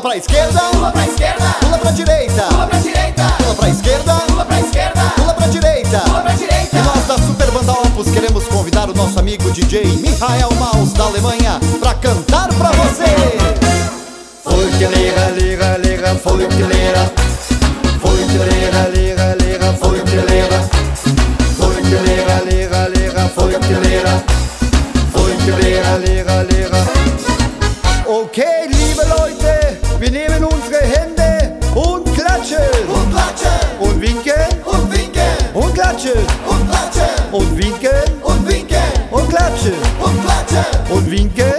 pra esquerda, pula pra esquerda, pula pra direita, pula pra direita, pula pra esquerda, pula pra esquerda, pula pra direita. pula pra direita. E nós da Super Banda Opus queremos convidar o nosso amigo DJ Michael Maus da Alemanha pra cantar pra você. Folklera, lera, lera, folklera. Folklera, lera, lera, folklera. Folklera, lera, lera, folklera. Folklera, lera, lera. Okay, liebe Leute, wir nehmen unsere Hände und klatschen. Und klatschen, Und winken. und winken, Und klatschen. und klatschen, Und winken. und winken, Und klatschen. und klatschen. Und winken.